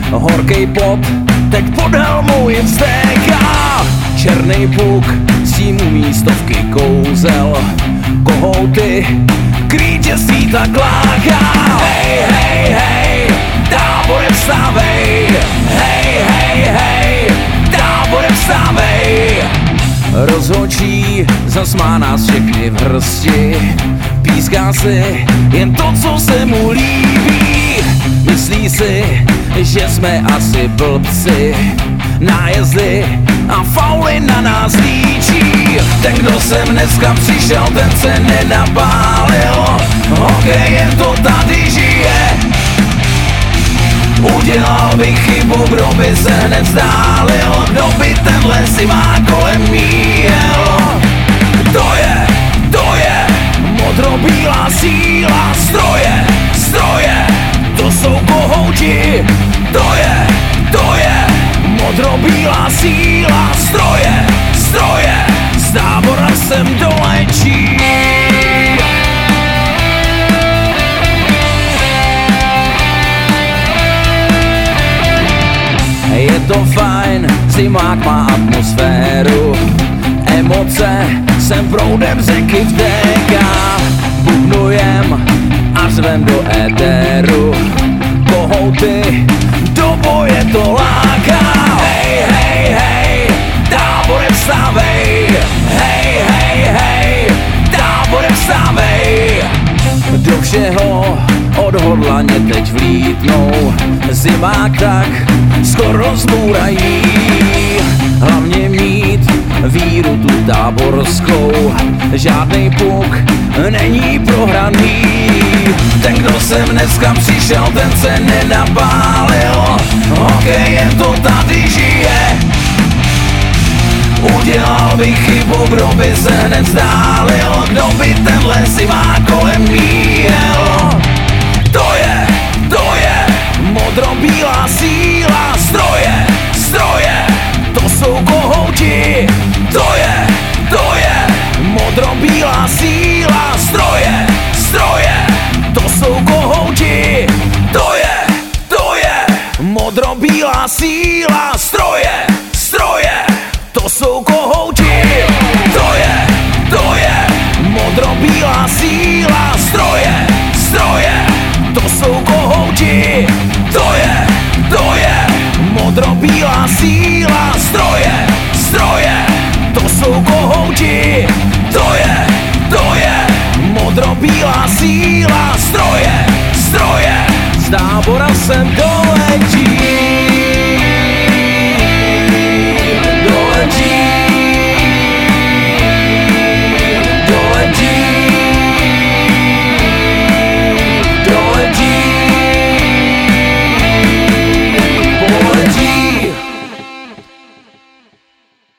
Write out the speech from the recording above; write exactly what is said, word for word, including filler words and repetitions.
Horkej pot teď pod helmou jim stéká. Černý puk s tím umí stovky kouzel. Kohouty k vítězství tak láká. Hej, hej, hej, Tábore vstávej. Hej, hej, hej, Tábore vstávej. Rozhodčí zas má nás všechny v hrsti. Píská si jen to, co se mu líbí. Myslí si, že jsme asi blbci. Nájezdy a fauly na nás líčí. Ten, kdo sem dneska přišel, ten se nenapálil. Hokejem to tady žije. Udělal by chybu, kdo by se hned vzdálil. Kdo by tenhle si má kolem míjel. To je, to je modrobílá síla. Stroje, stroje, to jsou kohouti. To je, to je modrobílá síla. Stroje, stroje, z Tábora sem dolečí. Je to fajn, zimák má atmosféru. Emoce sem proudem řeky vtéká. Bubnujem a řvem do éteru. Kohouty do boje to láká. Hej, hej, hej, Tábore vstávej. Hej, hej, hej, Tábore vstávej. Do všeho odhodlaně teď vlítnou. Zimák tak skoro zbourají. Hlavně mít víru tu táborskou. Žádnej puk není prohraný. Ten, kdo sem dneska přišel, ten se nenapálil. Hokejem to tady žije. Udělal by chybu, kdo by se hned vzdálil. Kdo by tenhle si má kolem míjel. To je, to je modrobílá síla. Stroje, stroje, to jsou kohouti. To je, to je modrobílá síla. Stroje, stroje, to jsou kohouti. To je, to je modrobílá síla. Stroje, stroje, to jsou kohouti. To je, to je modrobílá síla. Stroje, stroje, to jsou kohouti. To je, to je modrobílá síla. Stroje, stroje, to jsou kohouti. To je, to je modrobílá síla. Stroje, stroje, z Tábora sem doletí.